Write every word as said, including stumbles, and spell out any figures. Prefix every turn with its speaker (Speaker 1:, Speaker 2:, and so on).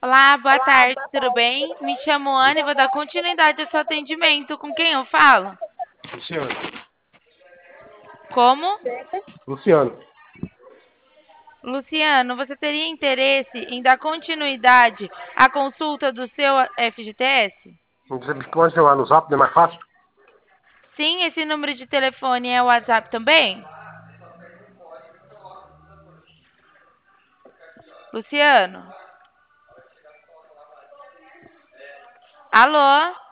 Speaker 1: Olá, boa tarde, tudo bem? Me chamo Ana e vou dar continuidade ao seu atendimento. Com quem eu falo?
Speaker 2: Luciano.
Speaker 1: Como?
Speaker 2: Luciano.
Speaker 1: Luciano, você teria interesse em dar continuidade à consulta do seu F G T S?
Speaker 2: Você me pode chamar no zap, não é mais fácil?
Speaker 1: Sim, esse número de telefone é o WhatsApp também? Luciano? Alô?